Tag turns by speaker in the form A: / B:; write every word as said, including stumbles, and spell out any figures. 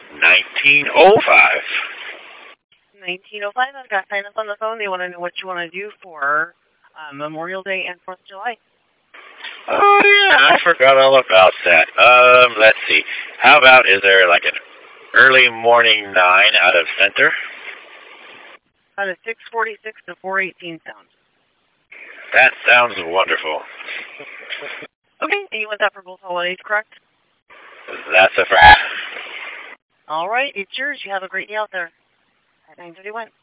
A: nineteen oh five.
B: nineteen oh five, I've got sign up on the phone. They want to know what you want to do for uh, Memorial Day and fourth of July.
A: Oh, yeah, I forgot all about that. Um, let's see. How about, is there like an early morning nine out of center?
B: Out of six forty-six to four eighteen sounds.
A: That sounds wonderful.
B: Okay, and you want that for both holidays, correct?
A: That's a fact.
B: All right, it's yours. You have a great day out there. At nine thirty-one.